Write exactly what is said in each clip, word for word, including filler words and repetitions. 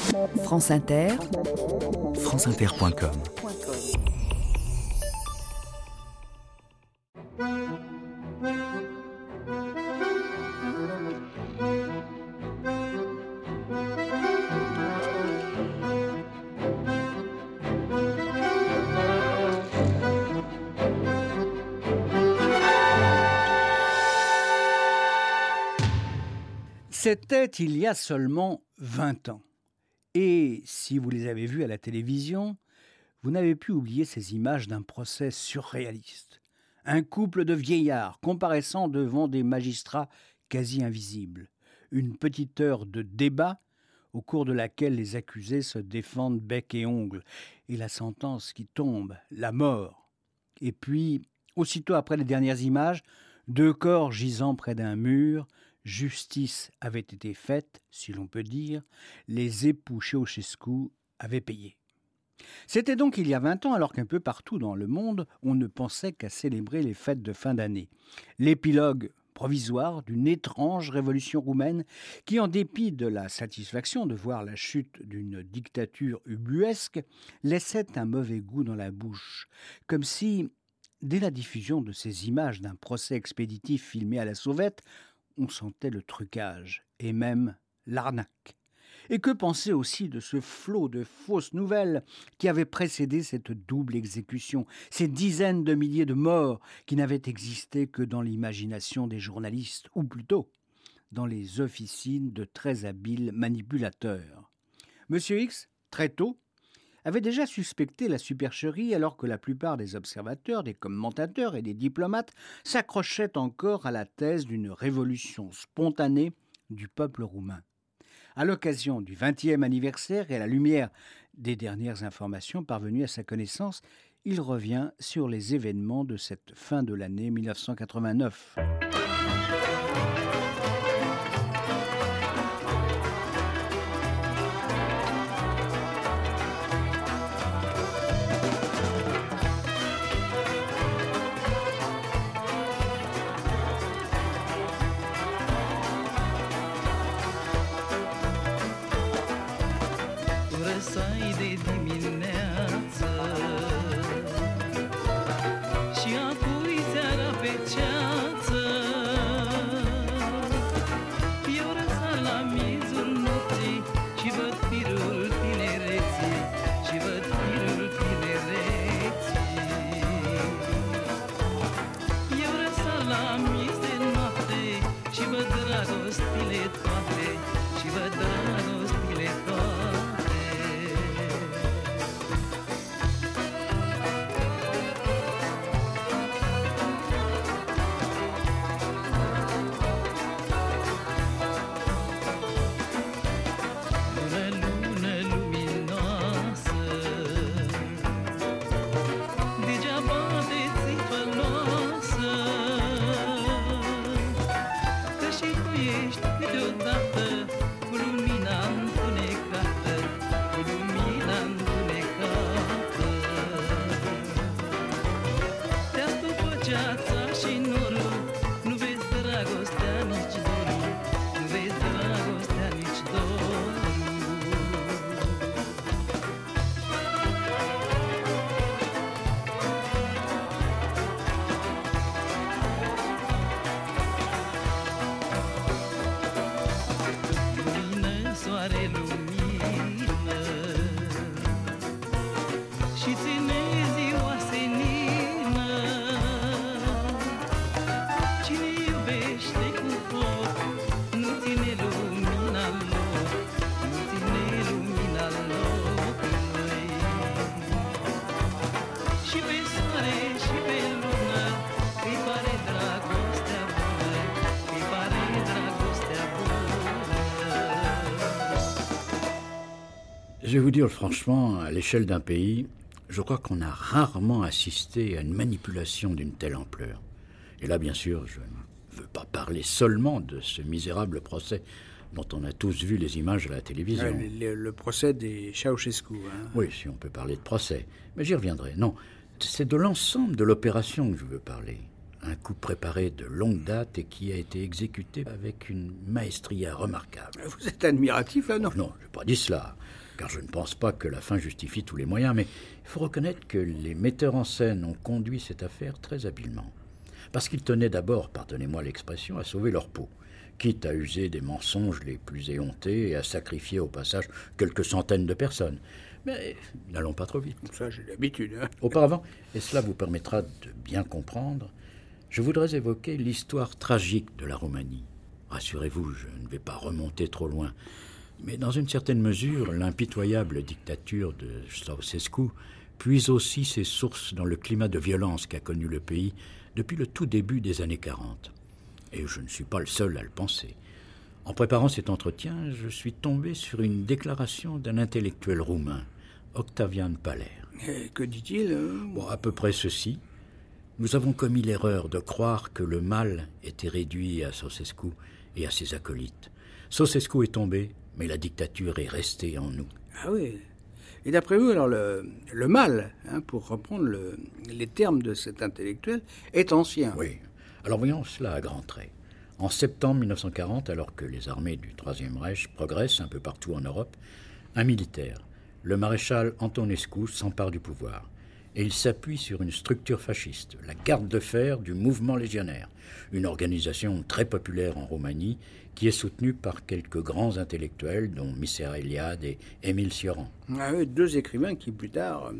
France Inter, franceinter point com. C'était il y a seulement vingt ans. Et si vous les avez vus à la télévision, vous n'avez pu oublier ces images d'un procès surréaliste. Un couple de vieillards comparaissant devant des magistrats quasi invisibles. Une petite heure de débat au cours de laquelle les accusés se défendent bec et ongles. Et la sentence qui tombe, la mort. Et puis, aussitôt après les dernières images, deux corps gisant près d'un mur. Justice avait été faite, si l'on peut dire, les époux Ceausescu avaient payé. C'était donc il y a vingt ans, alors qu'un peu partout dans le monde, on ne pensait qu'à célébrer les fêtes de fin d'année. L'épilogue provisoire d'une étrange révolution roumaine qui, en dépit de la satisfaction de voir la chute d'une dictature ubuesque, laissait un mauvais goût dans la bouche, comme si, dès la diffusion de ces images d'un procès expéditif filmé à la sauvette, on sentait le trucage et même l'arnaque. Et que penser aussi de ce flot de fausses nouvelles qui avait précédé cette double exécution, ces dizaines de milliers de morts qui n'avaient existé que dans l'imagination des journalistes, ou plutôt dans les officines de très habiles manipulateurs. Monsieur X, très tôt, avait déjà suspecté la supercherie alors que la plupart des observateurs, des commentateurs et des diplomates s'accrochaient encore à la thèse d'une révolution spontanée du peuple roumain. À l'occasion du vingtième anniversaire et à la lumière des dernières informations parvenues à sa connaissance, il revient sur les événements de cette fin de l'année mille neuf cent quatre-vingt-neuf. Răsai de dimineață și apoi seara pe ceață. Eu răsar la miezul nopții și văd firul tinereții, și văd firul tinereții. Eu răsar la miez de noapte și văd dragostile toate, și văd dragostile toate. Je vais vous dire franchement, à l'échelle d'un pays, je crois qu'on a rarement assisté à une manipulation d'une telle ampleur. Et là, bien sûr, je ne veux pas parler seulement de ce misérable procès dont on a tous vu les images à la télévision. Euh, le, le procès des Ceausescu. Hein. Oui, si on peut parler de procès. Mais j'y reviendrai. Non, c'est de l'ensemble de l'opération que je veux parler. Un coup préparé de longue date et qui a été exécuté avec une maestria remarquable. Vous êtes admiratif, là, non? Non, je n'ai pas dit cela. car je ne pense pas que la fin justifie tous les moyens, mais il faut reconnaître que les metteurs en scène ont conduit cette affaire très habilement. Parce qu'ils tenaient d'abord, pardonnez-moi l'expression, à sauver leur peau, quitte à user des mensonges les plus éhontés et à sacrifier au passage quelques centaines de personnes. Mais n'allons pas trop vite. Ça, j'ai l'habitude. Hein. Auparavant, et cela vous permettra de bien comprendre, je voudrais évoquer l'histoire tragique de la Roumanie. Rassurez-vous, je ne vais pas remonter trop loin. Mais dans une certaine mesure, l'impitoyable dictature de Ceausescu puise aussi ses sources dans le climat de violence qu'a connu le pays depuis le tout début des années quarante. Et je ne suis pas le seul à le penser. En préparant cet entretien, je suis tombé sur une déclaration d'un intellectuel roumain, Octavian Paler. Et que dit-il euh... Bon, à peu près ceci. Nous avons commis l'erreur de croire que le mal était réduit à Ceausescu et à ses acolytes. Ceausescu est tombé, mais la dictature est restée en nous. Ah oui. Et d'après vous, alors le, le mal, hein, pour reprendre le, les termes de cet intellectuel, est ancien. Oui. Alors voyons cela à grands traits. En septembre mille neuf cent quarante, alors que les armées du Troisième Reich progressent un peu partout en Europe, un militaire, le maréchal Antonescu, s'empare du pouvoir. Et il s'appuie sur une structure fasciste, la garde de fer du mouvement légionnaire, une organisation très populaire en Roumanie qui est soutenue par quelques grands intellectuels, dont Mircea Eliade et Émile Cioran. Ah oui, deux écrivains qui, plus tard,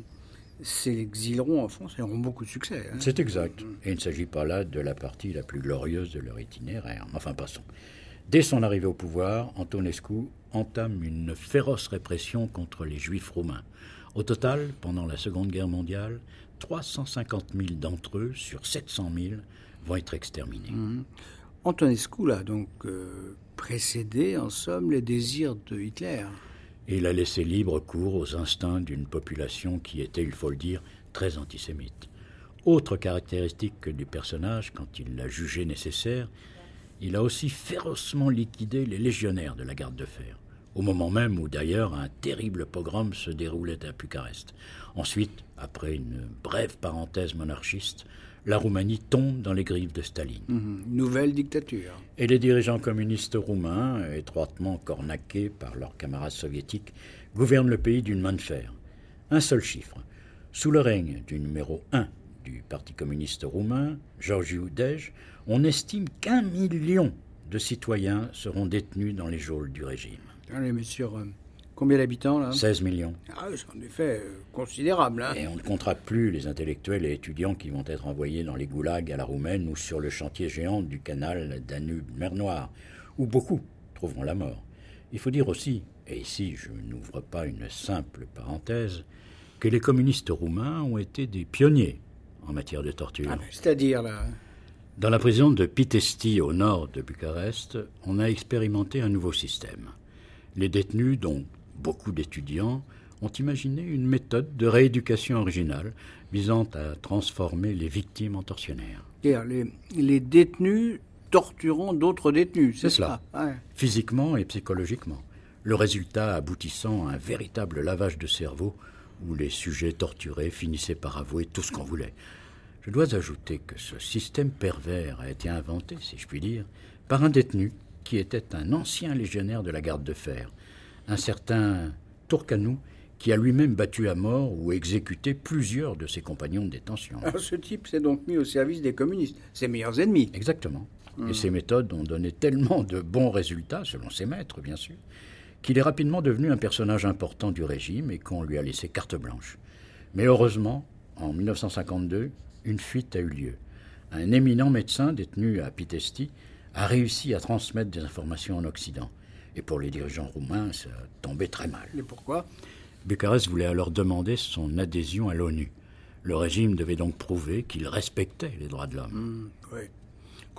s'exileront en France et auront beaucoup de succès. Hein. C'est exact. Et il ne s'agit pas là de la partie la plus glorieuse de leur itinéraire. Enfin, passons. Dès son arrivée au pouvoir, Antonescu entame une féroce répression contre les Juifs roumains. Au total, pendant la Seconde Guerre mondiale, trois cent cinquante mille d'entre eux, sur sept cent mille, vont être exterminés. Mmh. Antonescu, là, donc, euh, précédé, en somme, les désirs de Hitler. Et il a laissé libre cours aux instincts d'une population qui était, il faut le dire, très antisémite. Autre caractéristique du personnage, quand il l'a jugé nécessaire, il a aussi férocement liquidé les légionnaires de la garde de fer, au moment même où d'ailleurs un terrible pogrom se déroulait à Bucarest. Ensuite, après une brève parenthèse monarchiste, la Roumanie tombe dans les griffes de Staline. Mmh, nouvelle dictature. Et les dirigeants communistes roumains, étroitement cornaqués par leurs camarades soviétiques, gouvernent le pays d'une main de fer. Un seul chiffre. Sous le règne du numéro un du Parti communiste roumain, Georgiu Dej, on estime qu'un million de citoyens seront détenus dans les geôles du régime. Allez, mais sur euh, combien d'habitants, là ? seize millions. Ah oui, c'est en effet euh, considérable. Hein. Et on ne comptera plus les intellectuels et étudiants qui vont être envoyés dans les goulags à la roumaine ou sur le chantier géant du canal Danube-Mer Noire, où beaucoup trouveront la mort. Il faut dire aussi, et ici je n'ouvre pas une simple parenthèse, que les communistes roumains ont été des pionniers en matière de torture. Ah, c'est-à-dire, là... Dans la prison de Pitești, au nord de Bucarest, on a expérimenté un nouveau système. Les détenus, dont beaucoup d'étudiants, ont imaginé une méthode de rééducation originale visant à transformer les victimes en tortionnaires. Les, les détenus torturant d'autres détenus, c'est, c'est cela, ça ouais. Physiquement et psychologiquement. Le résultat aboutissant à un véritable lavage de cerveau où les sujets torturés finissaient par avouer tout ce qu'on voulait. Je dois ajouter que ce système pervers a été inventé, si je puis dire, par un détenu qui était un ancien légionnaire de la garde de fer, un certain Turcanu, qui a lui-même battu à mort ou exécuté plusieurs de ses compagnons de détention. Alors ce type s'est donc mis au service des communistes, ses meilleurs ennemis. Exactement. Mmh. Et ses méthodes ont donné tellement de bons résultats, selon ses maîtres, bien sûr, qu'il est rapidement devenu un personnage important du régime et qu'on lui a laissé carte blanche. Mais heureusement, en mille neuf cent cinquante-deux, une fuite a eu lieu. Un éminent médecin détenu à Pitești a réussi à transmettre des informations en Occident. Et pour les dirigeants roumains, ça tombait très mal. Et pourquoi ? Bucarest voulait alors demander son adhésion à l'ONU. Le régime devait donc prouver qu'il respectait les droits de l'homme. Mmh, oui. Conséquence ?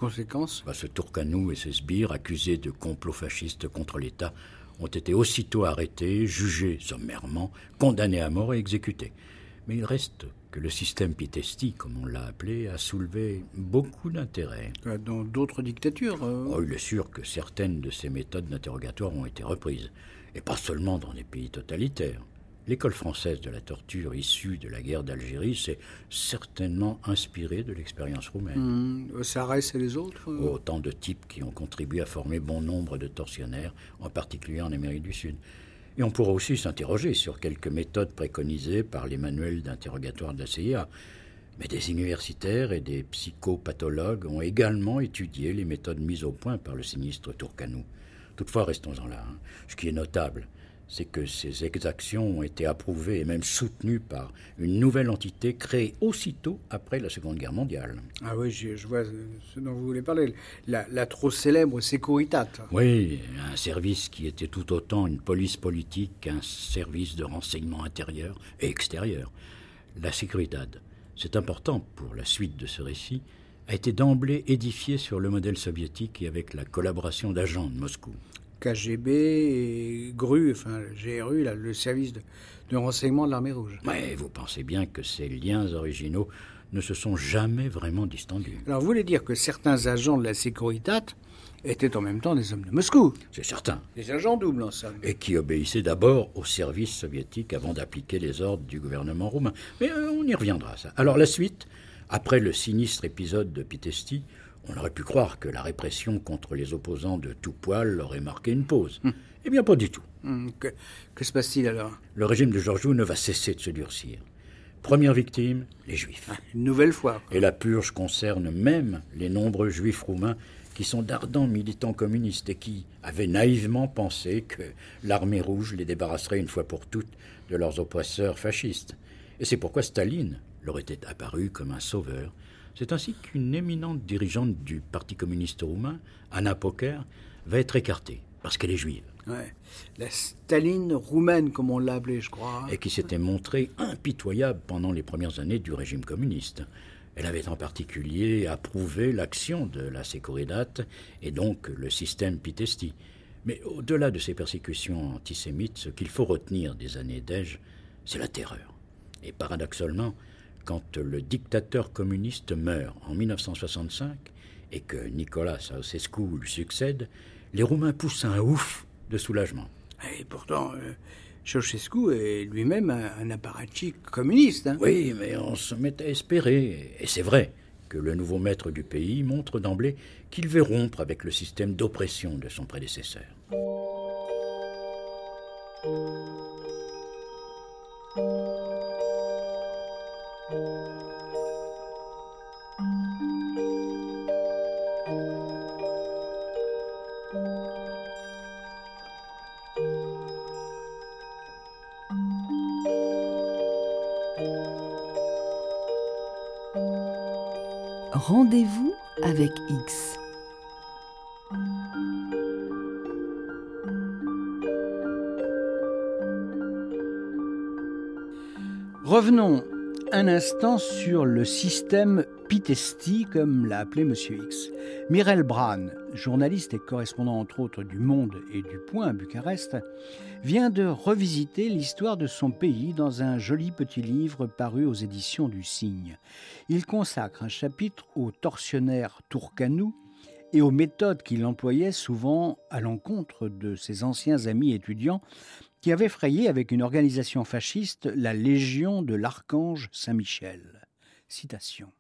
bah, Ce Turcanu et ses sbires, accusés de complot fasciste contre l'État, ont été aussitôt arrêtés, jugés sommairement, condamnés à mort et exécutés. Mais il reste que le système Pitești, comme on l'a appelé, a soulevé beaucoup d'intérêt. Dans d'autres dictatures euh... oh, Il est sûr que certaines de ces méthodes d'interrogatoire ont été reprises, et pas seulement dans des pays totalitaires. L'école française de la torture issue de la guerre d'Algérie s'est certainement inspirée de l'expérience roumaine. Mmh, Sarès et les autres euh... Autant de types qui ont contribué à former bon nombre de tortionnaires, en particulier en Amérique du Sud. Et on pourra aussi s'interroger sur quelques méthodes préconisées par les manuels d'interrogatoire de la C I A. Mais des universitaires et des psychopathologues ont également étudié les méthodes mises au point par le sinistre Turkanu. Toutefois, restons-en là. Hein. Ce qui est notable, c'est que ces exactions ont été approuvées et même soutenues par une nouvelle entité créée aussitôt après la Seconde Guerre mondiale. Ah oui, je, je vois ce dont vous voulez parler, la, la trop célèbre Securitat. Oui, un service qui était tout autant une police politique qu'un service de renseignement intérieur et extérieur. La Securitat, c'est important pour la suite de ce récit, a été d'emblée édifié sur le modèle soviétique et avec la collaboration d'agents de Moscou. K G B et G R U, enfin G R U, là, le service de, de renseignement de l'armée rouge. Mais vous pensez bien que ces liens originaux ne se sont jamais vraiment distendus. Alors vous voulez dire que certains agents de la Securitat étaient en même temps des hommes de Moscou? C'est certain. Des agents doubles, en somme. Et qui obéissaient d'abord au service soviétique avant d'appliquer les ordres du gouvernement roumain. Mais euh, on y reviendra, ça. Alors la suite, après le sinistre épisode de Pitesti, on aurait pu croire que la répression contre les opposants de tout poil aurait marqué une pause. Hum. Eh bien, pas du tout. Hum, que, que se passe-t-il alors? Le régime de Georgiou ne va cesser de se durcir. Première victime, les Juifs. Ah, une nouvelle fois. Quoi. Et la purge concerne même les nombreux Juifs roumains qui sont d'ardents militants communistes et qui avaient naïvement pensé que l'armée rouge les débarrasserait une fois pour toutes de leurs oppresseurs fascistes. Et c'est pourquoi Staline leur était apparu comme un sauveur. C'est ainsi qu'une éminente dirigeante du Parti communiste roumain, Anna Poker, va être écartée, parce qu'elle est juive. Ouais. La Staline roumaine, comme on l'a appelée, je crois. Et qui s'était montrée impitoyable pendant les premières années du régime communiste. Elle avait en particulier approuvé l'action de la Securitat et donc le système Pitesti. Mais au-delà de ces persécutions antisémites, ce qu'il faut retenir des années d'Ège, c'est la terreur. Et paradoxalement, quand le dictateur communiste meurt en mille neuf cent soixante-cinq et que Nicolas Ceausescu lui succède, les Roumains poussent un ouf de soulagement. Et pourtant, euh, Ceausescu est lui-même un, un apparatchik communiste. Hein. Oui, mais on se met à espérer. Et c'est vrai que le nouveau maître du pays montre d'emblée qu'il veut rompre avec le système d'oppression de son prédécesseur. Rendez-vous avec X. Revenons un instant sur le système Pitesti, comme l'a appelé Monsieur X. Mireille Bran, journaliste et correspondant entre autres du Monde et du Point à Bucarest, vient de revisiter l'histoire de son pays dans un joli petit livre paru aux éditions du Cygne. Il consacre un chapitre au tortionnaire Turkanu et aux méthodes qu'il employait souvent à l'encontre de ses anciens amis étudiants qui avaient frayé avec une organisation fasciste la Légion de l'Archange Saint-Michel. Citation.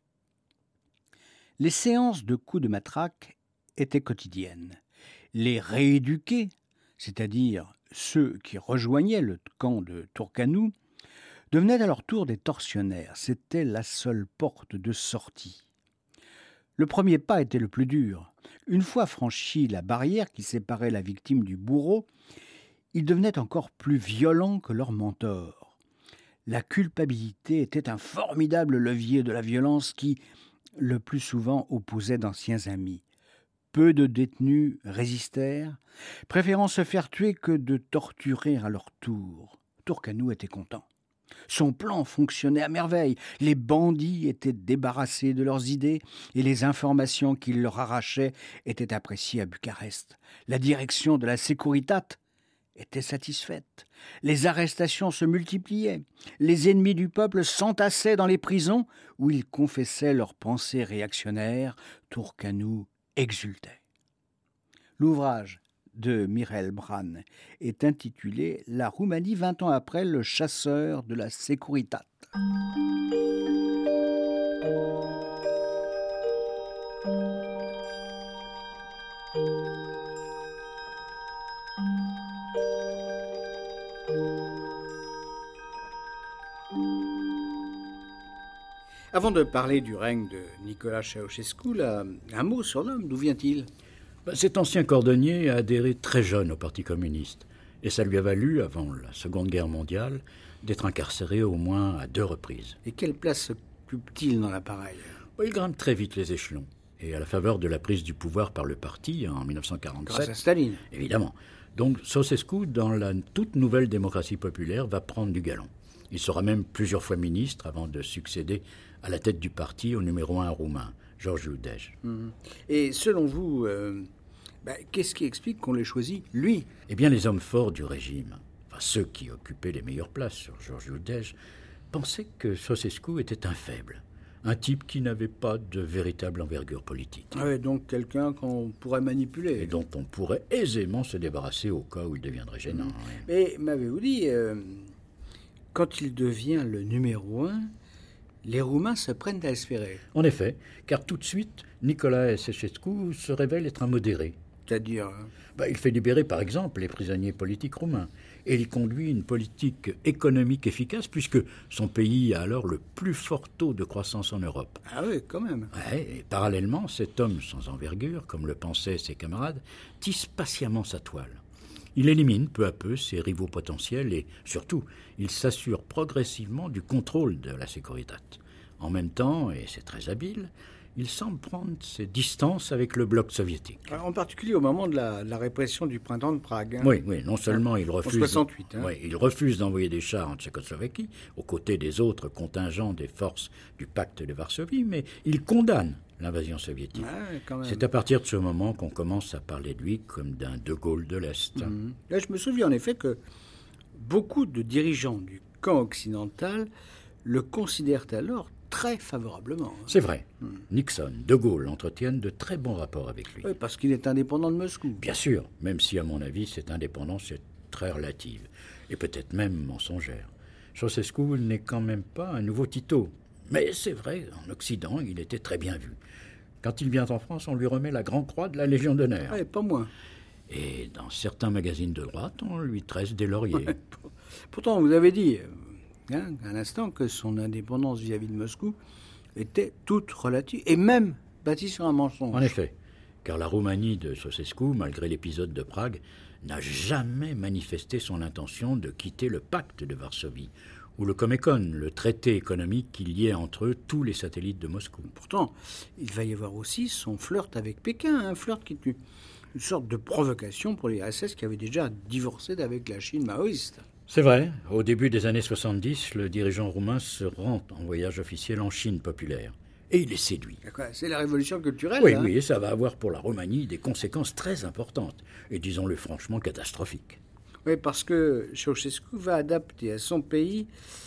Les séances de coups de matraque étaient quotidiennes. Les rééduqués, c'est-à-dire ceux qui rejoignaient le camp de Turkanu, devenaient à leur tour des tortionnaires. C'était la seule porte de sortie. Le premier pas était le plus dur. Une fois franchi la barrière qui séparait la victime du bourreau, ils devenaient encore plus violents que leurs mentors. La culpabilité était un formidable levier de la violence qui, le plus souvent, opposait d'anciens amis. Peu de détenus résistèrent, préférant se faire tuer que de torturer à leur tour. Turkanu était content. Son plan fonctionnait à merveille. Les bandits étaient débarrassés de leurs idées et les informations qu'il leur arrachait étaient appréciées à Bucarest. La direction de la Securitat était satisfaite. Les arrestations se multipliaient. Les ennemis du peuple s'entassaient dans les prisons où ils confessaient leurs pensées réactionnaires. Turkanu exultait. L'ouvrage de Mireille Bran est intitulé « La Roumanie vingt ans après le chasseur de la Securitat ». Avant de parler du règne de Nicolae Ceausescu, là, un mot sur l'homme, d'où vient-il ? Ben, cet ancien cordonnier a adhéré très jeune au Parti communiste. Et ça lui a valu, avant la Seconde Guerre mondiale, d'être incarcéré au moins à deux reprises. Et quelle place occupe-t-il dans l'appareil ? Ben, il grimpe très vite les échelons. Et à la faveur de la prise du pouvoir par le parti en dix-neuf cent quarante-sept... Grâce à Staline. Évidemment. Donc Ceausescu, dans la toute nouvelle démocratie populaire, va prendre du galon. Il sera même plusieurs fois ministre avant de succéder à la tête du parti au numéro un roumain, George Udej. Mmh. Et selon vous, euh, bah, qu'est-ce qui explique qu'on l'ait choisi, lui ? Eh bien, les hommes forts du régime, enfin ceux qui occupaient les meilleures places sur George Udej, pensaient que Ceausescu était un faible. Un type qui n'avait pas de véritable envergure politique. Ah ouais, donc quelqu'un qu'on pourrait manipuler. Et dont on pourrait aisément se débarrasser au cas où il deviendrait gênant. Mmh. Ouais. Mais m'avez-vous dit, euh, quand il devient le numéro un, les Roumains se prennent à espérer. En effet, car tout de suite, Nicolae Ceausescu se révèle être un modéré. C'est-à-dire bah, il fait libérer, par exemple, les prisonniers politiques roumains. Et il conduit une politique économique efficace, puisque son pays a alors le plus fort taux de croissance en Europe. Ah oui, quand même. Ouais, et parallèlement, cet homme sans envergure, comme le pensaient ses camarades, tisse patiemment sa toile. Il élimine peu à peu ses rivaux potentiels et, surtout, il s'assure progressivement du contrôle de la Securitate. En même temps, et c'est très habile, il semble prendre ses distances avec le bloc soviétique. En particulier au moment de la, de la répression du printemps de Prague. Hein. Oui, oui, non seulement il refuse, en soixante-huit, hein. oui, il refuse d'envoyer des chars en Tchécoslovaquie, aux côtés des autres contingents des forces du pacte de Varsovie, mais il condamne l'invasion soviétique. Ah, quand même. C'est à partir de ce moment qu'on commence à parler de lui comme d'un De Gaulle de l'Est. Mmh. Là, je me souviens en effet que beaucoup de dirigeants du camp occidental le considèrent alors très favorablement. C'est vrai. Mmh. Nixon, De Gaulle entretiennent de très bons rapports avec lui. Oui, parce qu'il est indépendant de Moscou. Bien sûr, même si, à mon avis, cette indépendance est très relative, et peut-être même mensongère. Ceausescu n'est quand même pas un nouveau Tito. Mais c'est vrai, en Occident, il était très bien vu. Quand il vient en France, on lui remet la Grande Croix de la Légion d'honneur. Oui, pas moins. Et dans certains magazines de droite, on lui tresse des lauriers. Ouais. Pourtant, vous avez dit... Hein, à l'instant que son indépendance vis-à-vis de Moscou était toute relative, et même bâtie sur un mensonge. En effet, car la Roumanie de Ceausescu, malgré l'épisode de Prague, n'a jamais manifesté son intention de quitter le pacte de Varsovie, ou le Comecon, le traité économique qui liait entre eux tous les satellites de Moscou. Pourtant, il va y avoir aussi son flirt avec Pékin, un flirt qui est une sorte de provocation pour les R S S qui avaient déjà divorcé d'avec la Chine maoïste. C'est vrai, au début des années soixante-dix, le dirigeant roumain se rend en voyage officiel en Chine populaire. Et il est séduit. C'est la révolution culturelle. Oui, hein. oui, et ça va avoir pour la Roumanie des conséquences très importantes, et disons-le franchement catastrophiques. Oui, parce que Ceausescu va adapter à son pays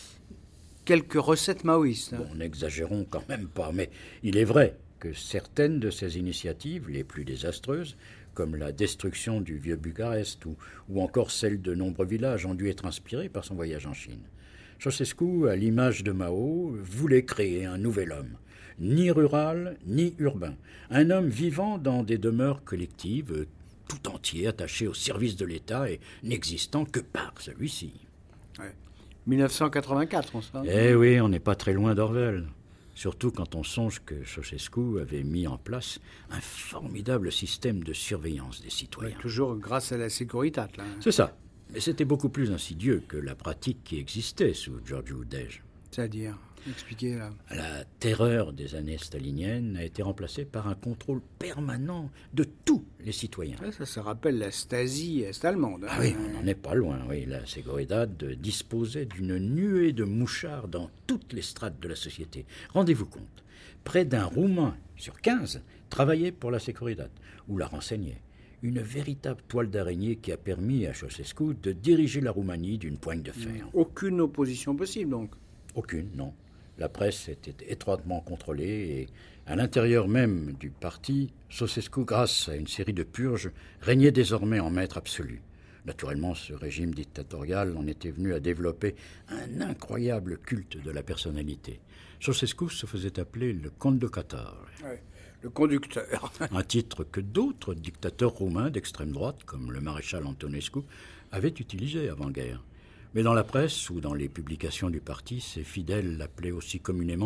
quelques recettes maoïstes. Hein. Bon, n'exagérons quand même pas, mais il est vrai que certaines de ces initiatives, les plus désastreuses, comme la destruction du vieux Bucarest ou, ou encore celle de nombreux villages, ont dû être inspirées par son voyage en Chine. Ceausescu, à l'image de Mao, voulait créer un nouvel homme, ni rural, ni urbain, un homme vivant dans des demeures collectives, tout entier, attaché au service de l'État et n'existant que par celui-ci. Ouais. dix-neuf cent quatre-vingt-quatre, on se rend. Eh oui, on n'est pas très loin d'Orwell. Surtout quand on songe que Ceausescu avait mis en place un formidable système de surveillance des citoyens. Ouais, toujours grâce à la Securitate, là. C'est ça. Mais c'était beaucoup plus insidieux que la pratique qui existait sous George Udej. C'est-à-dire, expliquez là. La terreur des années staliniennes a été remplacée par un contrôle permanent de tous les citoyens. Ouais, ça, ça rappelle la Stasi est-allemande. Hein. Ah oui, on n'en est pas loin. Oui, la Securitate disposait d'une nuée de mouchards dans toutes les strates de la société. Rendez-vous compte, près d'un Roumain sur quinze travaillait pour la Securitate ou la renseignait. Une véritable toile d'araignée qui a permis à Ceausescu de diriger la Roumanie d'une poigne de fer. Aucune opposition possible, donc. Aucune, non. La presse était étroitement contrôlée et, à l'intérieur même du parti, Ceausescu, grâce à une série de purges, régnait désormais en maître absolu. Naturellement, ce régime dictatorial en était venu à développer un incroyable culte de la personnalité. Ceausescu se faisait appeler le conducteur. Ouais, le conducteur. Un titre que d'autres dictateurs roumains d'extrême droite, comme le maréchal Antonescu, avaient utilisé avant-guerre. Mais dans la presse ou dans les publications du parti, ses fidèles l'appelaient aussi communément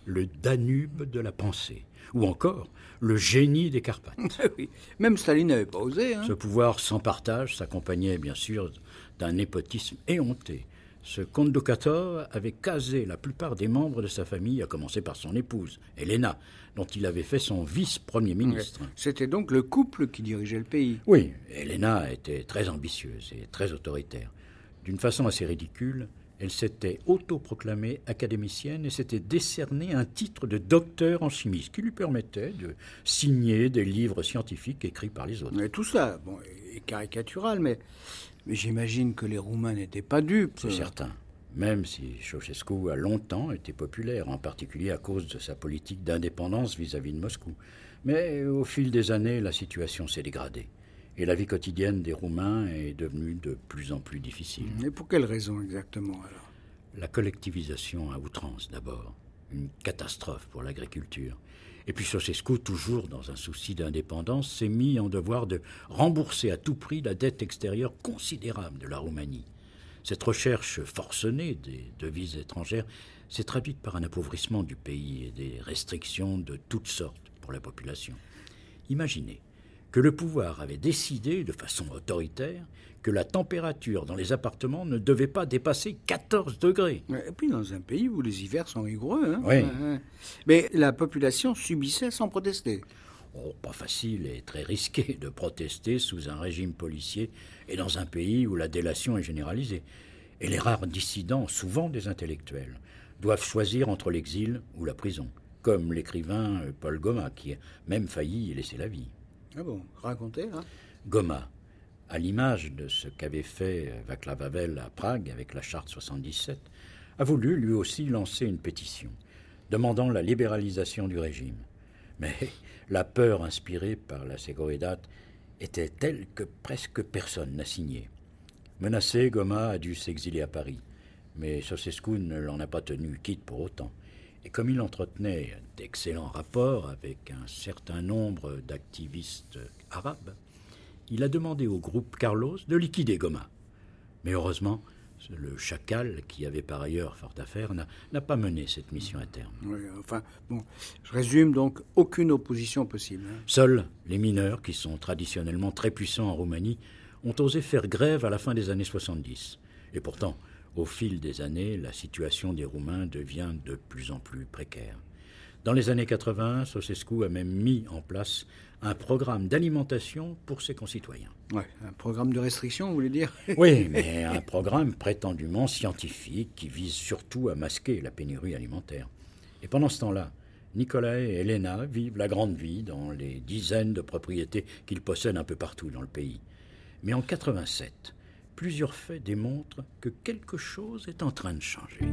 le Danube de la pensée, ou encore le génie des Carpates. Oui, même Staline n'avait pas osé. Hein. Ce pouvoir sans partage s'accompagnait bien sûr d'un népotisme éhonté. Ce comte de Cator avait casé la plupart des membres de sa famille, à commencer par son épouse, Helena, dont il avait fait son vice-premier ministre. Ouais. C'était donc le couple qui dirigeait le pays. Oui, Helena était très ambitieuse et très autoritaire. D'une façon assez ridicule, elle s'était autoproclamée académicienne et s'était décerné un titre de docteur en chimie, ce qui lui permettait de signer des livres scientifiques écrits par les autres. Et tout ça, bon, est caricatural, mais, mais j'imagine que les Roumains n'étaient pas dupes. C'est certain, même si Ceausescu a longtemps été populaire, en particulier à cause de sa politique d'indépendance vis-à-vis de Moscou. Mais au fil des années, la situation s'est dégradée. Et la vie quotidienne des Roumains est devenue de plus en plus difficile. Et pour quelles raisons exactement alors ? La collectivisation à outrance d'abord, une catastrophe pour l'agriculture. Et puis Ceausescu, toujours dans un souci d'indépendance, s'est mis en devoir de rembourser à tout prix la dette extérieure considérable de la Roumanie. Cette recherche forcenée des devises étrangères s'est traduite par un appauvrissement du pays et des restrictions de toutes sortes pour la population. Imaginez que le pouvoir avait décidé, de façon autoritaire, que la température dans les appartements ne devait pas dépasser quatorze degrés. Et puis dans un pays où les hivers sont rigoureux. Hein. Oui. Mais la population subissait sans protester. Oh, pas facile et très risqué de protester sous un régime policier et dans un pays où la délation est généralisée. Et les rares dissidents, souvent des intellectuels, doivent choisir entre l'exil ou la prison, comme l'écrivain Paul Goma, qui a même failli y laisser la vie. Ah bon, racontez, hein. Goma, à l'image de ce qu'avait fait Václav Havel à Prague avec la charte soixante-dix-sept, a voulu lui aussi lancer une pétition, demandant la libéralisation du régime. Mais la peur inspirée par la Seguridad était telle que presque personne n'a signé. Menacé, Goma a dû s'exiler à Paris, mais Ceausescu ne l'en a pas tenu quitte pour autant. Et comme il entretenait d'excellents rapports avec un certain nombre d'activistes arabes, il a demandé au groupe Carlos de liquider Goma. Mais heureusement, le chacal, qui avait par ailleurs fort à faire, n'a, n'a pas mené cette mission à terme. Oui, enfin, bon, je résume donc, aucune opposition possible. Hein. Seuls les mineurs, qui sont traditionnellement très puissants en Roumanie, ont osé faire grève à la fin des années soixante-dix. Et pourtant, au fil des années, la situation des Roumains devient de plus en plus précaire. Dans les années quatre-vingts, Ceausescu a même mis en place un programme d'alimentation pour ses concitoyens. Ouais, un programme de restriction, vous voulez dire ? Oui, mais un programme prétendument scientifique qui vise surtout à masquer la pénurie alimentaire. Et pendant ce temps-là, Nicolas et Helena vivent la grande vie dans les dizaines de propriétés qu'ils possèdent un peu partout dans le pays. Mais en quatre-vingt-sept, plusieurs faits démontrent que quelque chose est en train de changer.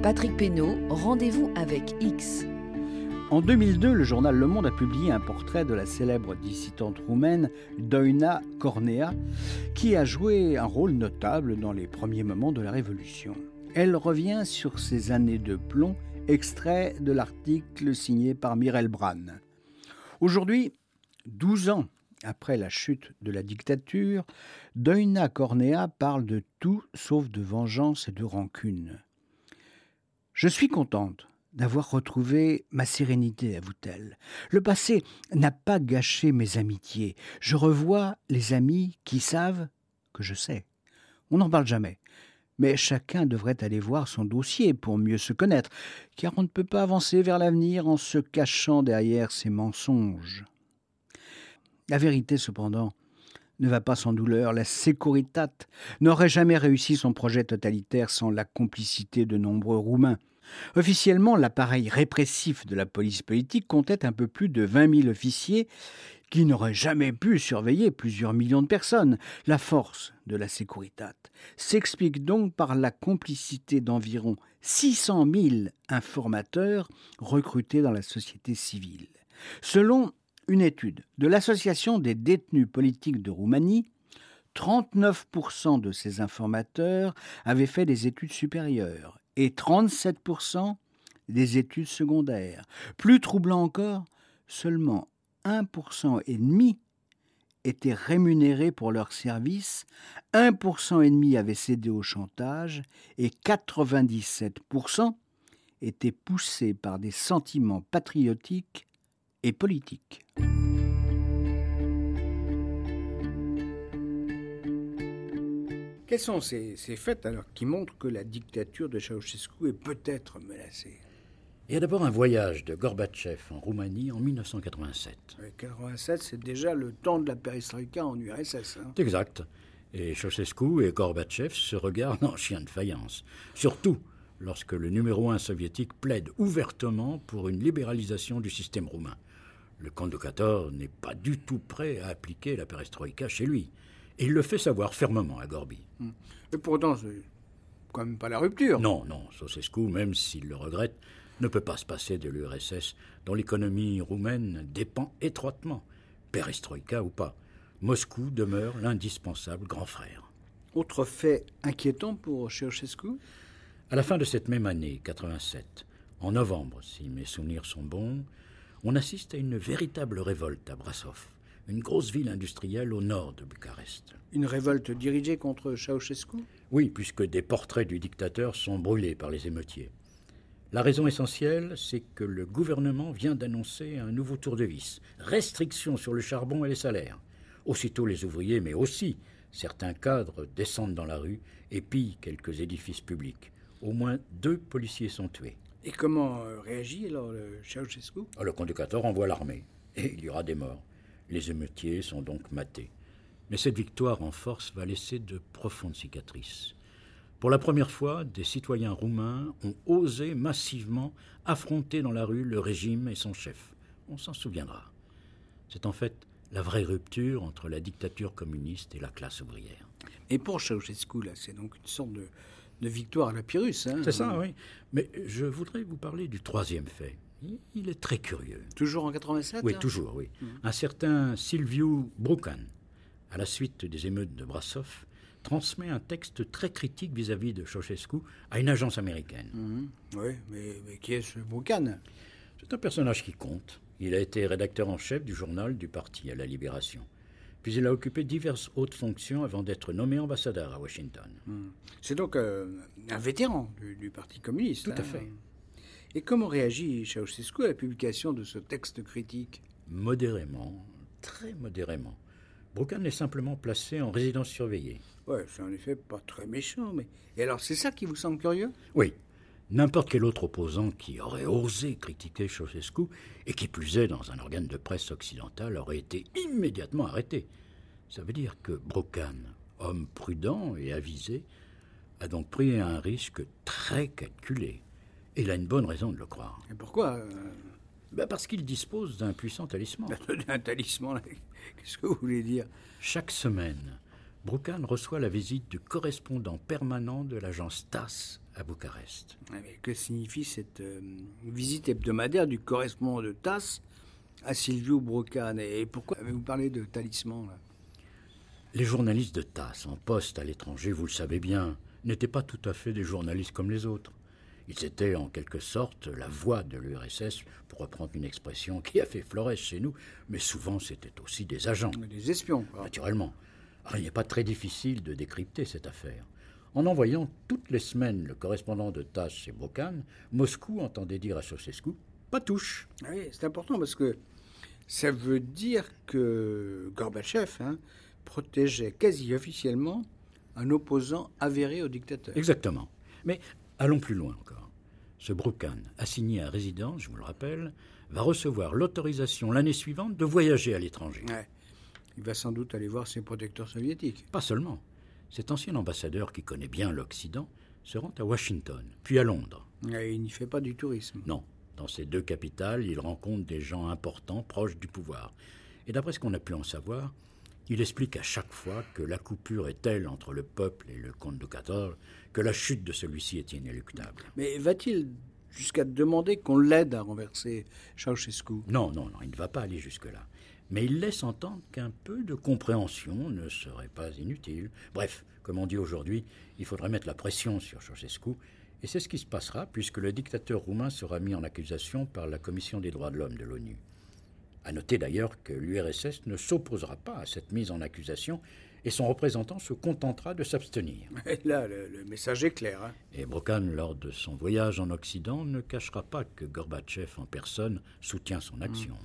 Patrick Pénaud, rendez-vous avec X. En deux mille deux, le journal Le Monde a publié un portrait de la célèbre dissidente roumaine Doina Cornea, qui a joué un rôle notable dans les premiers moments de la Révolution. Elle revient sur ses années de plomb, extrait de l'article signé par Mirel Bran. Aujourd'hui, douze ans après la chute de la dictature, Doina Cornea parle de tout sauf de vengeance et de rancune. « Je suis contente d'avoir retrouvé ma sérénité, avoue-t-elle. Le passé n'a pas gâché mes amitiés. Je revois les amis qui savent que je sais. On n'en parle jamais. Mais chacun devrait aller voir son dossier pour mieux se connaître, car on ne peut pas avancer vers l'avenir en se cachant derrière ses mensonges. La vérité, cependant, ne va pas sans douleur. La Securitat n'aurait jamais réussi son projet totalitaire sans la complicité de nombreux Roumains. Officiellement, l'appareil répressif de la police politique comptait un peu plus de vingt mille officiers qui n'auraient jamais pu surveiller plusieurs millions de personnes. La force de la Securitat s'explique donc par la complicité d'environ six cent mille informateurs recrutés dans la société civile. Selon une étude de l'Association des détenus politiques de Roumanie, trente-neuf pour cent de ces informateurs avaient fait des études supérieures et trente-sept pour cent des études secondaires. Plus troublant encore, seulement un pour cent et demi étaient rémunérés pour leurs services, un pour cent et demi avaient cédé au chantage et quatre-vingt-dix-sept pour cent étaient poussés par des sentiments patriotiques et politiques. Quels sont ces, ces faits alors qui montrent que la dictature de Ceausescu est peut-être menacée? Il y a d'abord un voyage de Gorbatchev en Roumanie en mille neuf cent quatre-vingt-sept. mille neuf cent quatre-vingt-sept, c'est déjà le temps de la perestroïka en U R S S. Hein. C'est exact. Et Ceausescu et Gorbatchev se regardent en chien de faïence. Surtout lorsque le numéro un soviétique plaide ouvertement pour une libéralisation du système roumain. Le conducteur n'est pas du tout prêt à appliquer la perestroïka chez lui. Et il le fait savoir fermement à Gorby. Et pourtant, c'est quand même pas la rupture. Non, non, Ceausescu, même s'il le regrette, ne peut pas se passer de l'U R S S, dont l'économie roumaine dépend étroitement. Perestroïka ou pas, Moscou demeure l'indispensable grand frère. Autre fait inquiétant pour Ceausescu ? À la fin de cette même année, quatre-vingt-sept, en novembre, si mes souvenirs sont bons, on assiste à une véritable révolte à Brașov, une grosse ville industrielle au nord de Bucarest. Une révolte dirigée contre Ceausescu ? Oui, puisque des portraits du dictateur sont brûlés par les émeutiers. La raison essentielle, c'est que le gouvernement vient d'annoncer un nouveau tour de vis. Restrictions sur le charbon et les salaires. Aussitôt les ouvriers, mais aussi certains cadres descendent dans la rue et pillent quelques édifices publics. Au moins deux policiers sont tués. Et comment réagit alors le Ceausescu ? Le conducteur envoie l'armée et il y aura des morts. Les émeutiers sont donc matés. Mais cette victoire en force va laisser de profondes cicatrices. Pour la première fois, des citoyens roumains ont osé massivement affronter dans la rue le régime et son chef. On s'en souviendra. C'est en fait la vraie rupture entre la dictature communiste et la classe ouvrière. Et pour Ceausescu, là, c'est donc une sorte de, de victoire à la Pyrrhus. Hein, c'est ça, oui. Mais je voudrais vous parler du troisième fait. Il est très curieux. Toujours en quatre-vingt-sept ? Oui, hein toujours, oui. Mmh. Un certain Silviu Brucan, à la suite des émeutes de Brașov, transmet un texte très critique vis-à-vis de Ceausescu à une agence américaine. Mmh. Oui, mais, mais qui est ce Brucan ? C'est un personnage qui compte. Il a été rédacteur en chef du journal du parti à la Libération. Puis il a occupé diverses hautes fonctions avant d'être nommé ambassadeur à Washington. Mmh. C'est donc euh, un vétéran du, du Parti communiste. Tout hein. à fait. Et comment réagit Ceausescu à la publication de ce texte critique ? Modérément, très modérément. Brucan est simplement placé en résidence surveillée. Ouais, c'est en effet pas très méchant, mais... Et alors, c'est ça qui vous semble curieux ? Oui. N'importe quel autre opposant qui aurait osé critiquer Ceausescu, et qui plus est dans un organe de presse occidental, aurait été immédiatement arrêté. Ça veut dire que Brucan, homme prudent et avisé, a donc pris un risque très calculé. Et il a une bonne raison de le croire. Et pourquoi euh... ben Parce qu'il dispose d'un puissant talisman. Un talisman, qu'est-ce que vous voulez dire ? Chaque semaine, Brucan reçoit la visite du correspondant permanent de l'agence TASS à Bucarest. Mais que signifie cette euh, visite hebdomadaire du correspondant de TASS à Silviu Brucan? Et pourquoi avez-vous parlé de talisman là? Les journalistes de TASS en poste à l'étranger, vous le savez bien, n'étaient pas tout à fait des journalistes comme les autres. Ils étaient en quelque sorte la voix de l'U R S S, pour reprendre une expression qui a fait florès chez nous, mais souvent c'était aussi des agents. Des espions, quoi. Naturellement. Alors, il n'est pas très difficile de décrypter cette affaire. En envoyant toutes les semaines le correspondant de TASS chez Brucan, Moscou entendait dire à Ceausescu « pas touche ». Oui, c'est important parce que ça veut dire que Gorbatchev hein, protégeait quasi officiellement un opposant avéré au dictateur. Exactement. Mais allons plus loin encore. Ce Brucan, assigné à résidence, je vous le rappelle, va recevoir l'autorisation l'année suivante de voyager à l'étranger. Ouais. Il va sans doute aller voir ses protecteurs soviétiques. Pas seulement. Cet ancien ambassadeur qui connaît bien l'Occident se rend à Washington, puis à Londres. Ouais, il n'y fait pas du tourisme. Non. Dans ces deux capitales, il rencontre des gens importants, proches du pouvoir. Et d'après ce qu'on a pu en savoir, il explique à chaque fois que la coupure est telle entre le peuple et le comte Ducator que la chute de celui-ci est inéluctable. Mais va-t-il jusqu'à demander qu'on l'aide à renverser Ceausescu? Non, non, non, il ne va pas aller jusque-là. Mais il laisse entendre qu'un peu de compréhension ne serait pas inutile. Bref, comme on dit aujourd'hui, il faudrait mettre la pression sur Ceausescu. Et c'est ce qui se passera puisque le dictateur roumain sera mis en accusation par la Commission des droits de l'homme de l'ONU. À noter d'ailleurs que l'U R S S ne s'opposera pas à cette mise en accusation et son représentant se contentera de s'abstenir. Et là, le, le message est clair. Hein. Et Brucan, lors de son voyage en Occident, ne cachera pas que Gorbatchev en personne soutient son action.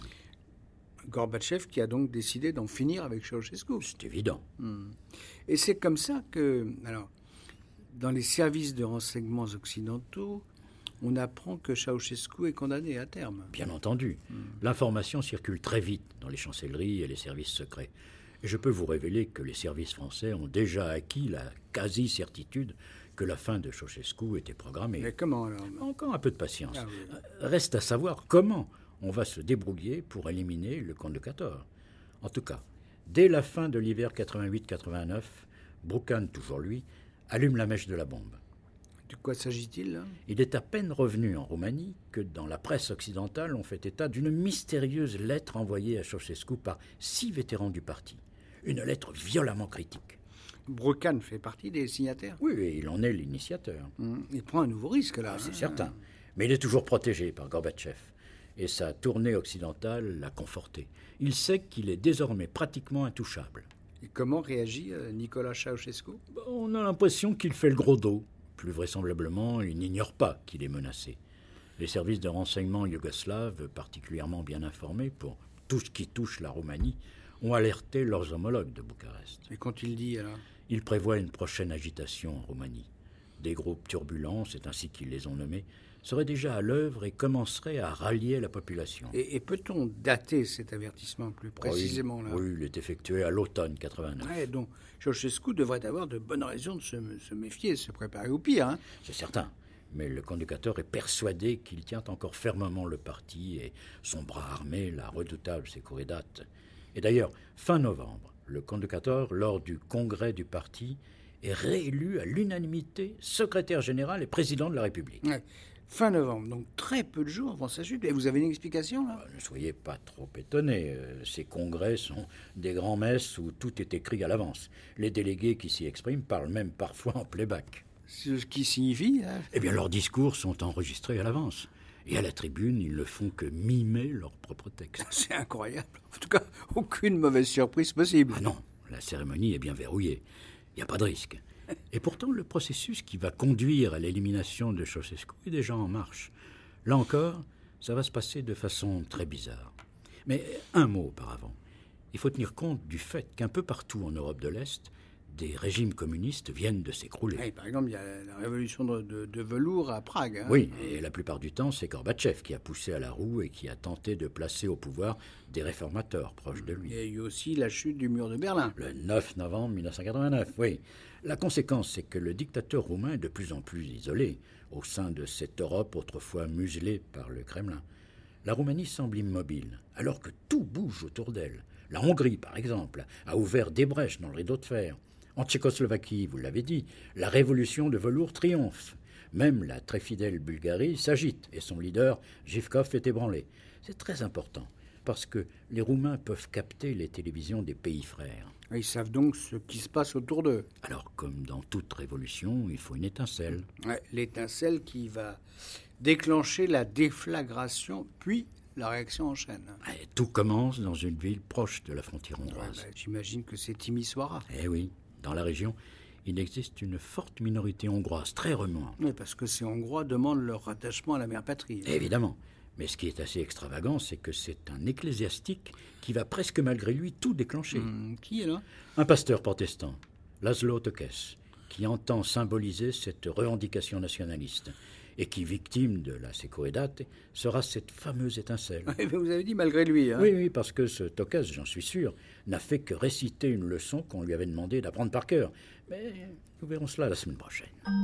Mmh. Gorbatchev qui a donc décidé d'en finir avec Ceausescu. C'est évident. Mmh. Et c'est comme ça que, alors, dans les services de renseignements occidentaux, on apprend que Ceausescu est condamné à terme. Bien entendu. Mmh. L'information circule très vite dans les chancelleries et les services secrets. Et je peux vous révéler que les services français ont déjà acquis la quasi-certitude que la fin de Ceausescu était programmée. Mais comment alors? Encore un peu de patience. Ah, oui. Reste à savoir comment on va se débrouiller pour éliminer le comte Ducator. En tout cas, dès la fin de l'hiver quatre-vingt-huit quatre-vingt-neuf, Brucan, toujours lui, allume la mèche de la bombe. De quoi s'agit-il là? Il est à peine revenu en Roumanie que dans la presse occidentale, on fait état d'une mystérieuse lettre envoyée à Ceausescu par six vétérans du parti. Une lettre violemment critique. Brucan fait partie des signataires? Oui, et il en est l'initiateur. Mmh. Il prend un nouveau risque là. Ah, c'est hein. certain. Mais il est toujours protégé par Gorbatchev. Et sa tournée occidentale l'a conforté. Il sait qu'il est désormais pratiquement intouchable. Et comment réagit euh, Nicolas Ceausescu? On a l'impression qu'il fait le gros dos. Plus vraisemblablement, il n'ignore pas qu'il est menacé. Les services de renseignement yougoslaves, particulièrement bien informés pour tout ce qui touche la Roumanie, ont alerté leurs homologues de Bucarest. Et qu'ont-ils dit alors? Ils prévoient une prochaine agitation en Roumanie. Des groupes turbulents, c'est ainsi qu'ils les ont nommés, seraient déjà à l'œuvre et commenceraient à rallier la population. Et, et peut-on dater cet avertissement plus précisément oui, là? Oui, il est effectué à l'automne quatre-vingt-neuf. Ouais, donc Ceausescu devrait avoir de bonnes raisons de se, se méfier, de se préparer au pire. Hein. C'est certain. Mais le conducteur est persuadé qu'il tient encore fermement le parti et son bras armé, la redoutable Securitate. Et d'ailleurs, fin novembre, le conducteur, lors du congrès du parti, est réélu à l'unanimité secrétaire général et président de la République. Ouais. Fin novembre, donc très peu de jours avant sa chute. Et vous avez une explication là? Ne soyez pas trop étonnés. Ces congrès sont des grands-messes où tout est écrit à l'avance. Les délégués qui s'y expriment parlent même parfois en playback. Ce qui signifie hein... Eh bien, leurs discours sont enregistrés à l'avance. Et à la tribune, ils ne font que mimer leur propre texte. C'est incroyable. En tout cas, aucune mauvaise surprise possible. Ah non, la cérémonie est bien verrouillée. Il n'y a pas de risque. Et pourtant, le processus qui va conduire à l'élimination de Ceausescu est déjà en marche. Là encore, ça va se passer de façon très bizarre. Mais un mot auparavant. Il faut tenir compte du fait qu'un peu partout en Europe de l'Est, des régimes communistes viennent de s'écrouler. Oui, par exemple, il y a la révolution de, de, de velours à Prague. Hein. Oui, et la plupart du temps, c'est Gorbatchev qui a poussé à la roue et qui a tenté de placer au pouvoir des réformateurs proches de lui. Il y a eu aussi la chute du mur de Berlin. Le neuf novembre mille neuf cent quatre-vingt-neuf, oui. La conséquence, c'est que le dictateur roumain est de plus en plus isolé au sein de cette Europe autrefois muselée par le Kremlin. La Roumanie semble immobile, alors que tout bouge autour d'elle. La Hongrie, par exemple, a ouvert des brèches dans le rideau de fer. En Tchécoslovaquie, vous l'avez dit, la révolution de velours triomphe. Même la très fidèle Bulgarie s'agite et son leader, Zhivkov, est ébranlé. C'est très important, parce que les Roumains peuvent capter les télévisions des pays frères. Ils savent donc ce qui se passe autour d'eux. Alors, comme dans toute révolution, il faut une étincelle. Ouais, l'étincelle qui va déclencher la déflagration, puis la réaction en chaîne. Et tout commence dans une ville proche de la frontière Ouais, hongroise. bah, j'imagine que c'est Timisoara. Eh oui, dans la région, il existe une forte minorité hongroise, très remuante. Oui, parce que ces Hongrois demandent leur rattachement à la mère patrie. Évidemment. Mais ce qui est assez extravagant, c'est que c'est un ecclésiastique qui va presque malgré lui tout déclencher. Hum, qui est là? Un pasteur protestant, Laszlo Tokes, qui entend symboliser cette revendication nationaliste et qui, victime de la Securitate, sera cette fameuse étincelle. Ouais, mais vous avez dit malgré lui. Hein. Oui, oui, parce que ce Tokes, j'en suis sûr, n'a fait que réciter une leçon qu'on lui avait demandé d'apprendre par cœur. Mais nous verrons cela la semaine prochaine.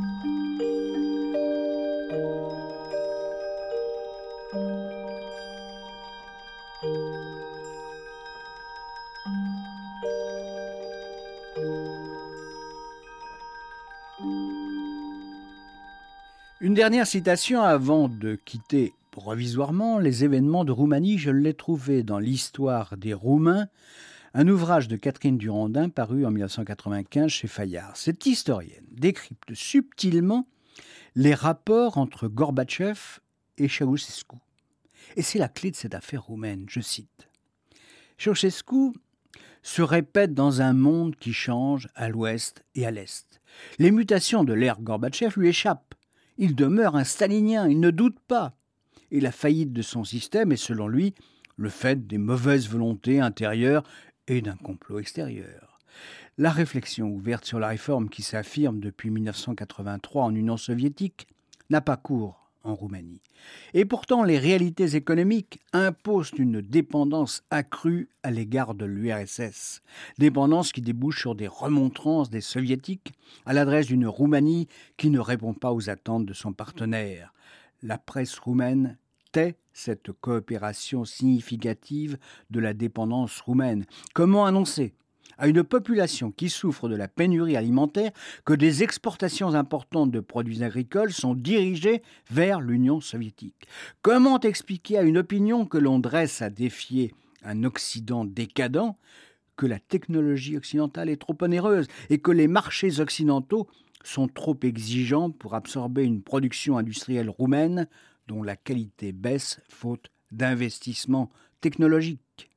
Une dernière citation avant de quitter provisoirement les événements de Roumanie. Je l'ai trouvé dans l'Histoire des Roumains, un ouvrage de Catherine Durandin paru en mille neuf cent quatre-vingt-quinze chez Fayard. Cette historienne décrypte subtilement les rapports entre Gorbatchev et Ceausescu. Et c'est la clé de cette affaire roumaine, je cite. Ceausescu se répète dans un monde qui change à l'ouest et à l'est. Les mutations de l'ère Gorbatchev lui échappent. Il demeure un stalinien, il ne doute pas. Et la faillite de son système est, selon lui, le fait des mauvaises volontés intérieures et d'un complot extérieur. La réflexion ouverte sur la réforme qui s'affirme depuis mille neuf cent quatre-vingt-trois en Union soviétique n'a pas cours en Roumanie. Et pourtant, les réalités économiques imposent une dépendance accrue à l'égard de l'U R S S. Dépendance qui débouche sur des remontrances des soviétiques à l'adresse d'une Roumanie qui ne répond pas aux attentes de son partenaire. La presse roumaine tait cette coopération significative de la dépendance roumaine. Comment annoncer à une population qui souffre de la pénurie alimentaire que des exportations importantes de produits agricoles sont dirigées vers l'Union soviétique? Comment expliquer à une opinion que l'on dresse à défier un Occident décadent que la technologie occidentale est trop onéreuse et que les marchés occidentaux sont trop exigeants pour absorber une production industrielle roumaine dont la qualité baisse faute d'investissements technologiques?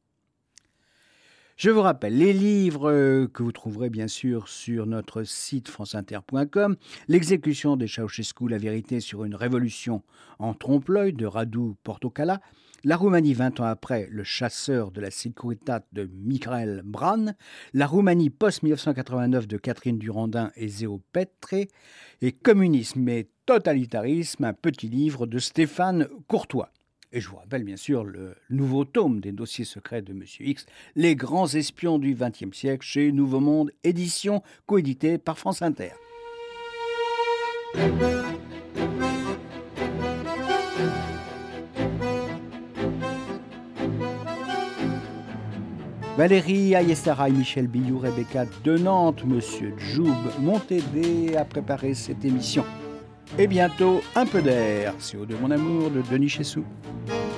Je vous rappelle les livres que vous trouverez bien sûr sur notre site france inter point com, L'exécution de Ceausescu, la vérité sur une révolution en trompe-l'œil de Radu Portocala, La Roumanie vingt ans après, Le chasseur de la Securitate de Michael Bran, La Roumanie post-mille neuf cent quatre-vingt-neuf de Catherine Durandin et Zéo Petre, et Communisme et totalitarisme, un petit livre de Stéphane Courtois. Et je vous rappelle bien sûr le nouveau tome des dossiers secrets de Monsieur X, Les grands espions du vingtième siècle, chez Nouveau Monde Édition, coédité par France Inter. Valérie Ayestara et Michel Billou, Rebecca de Nantes, Monsieur Djoub m'ont aidé à préparer cette émission. Et bientôt, un peu d'air, c'est au de mon amour de Denis Chessou.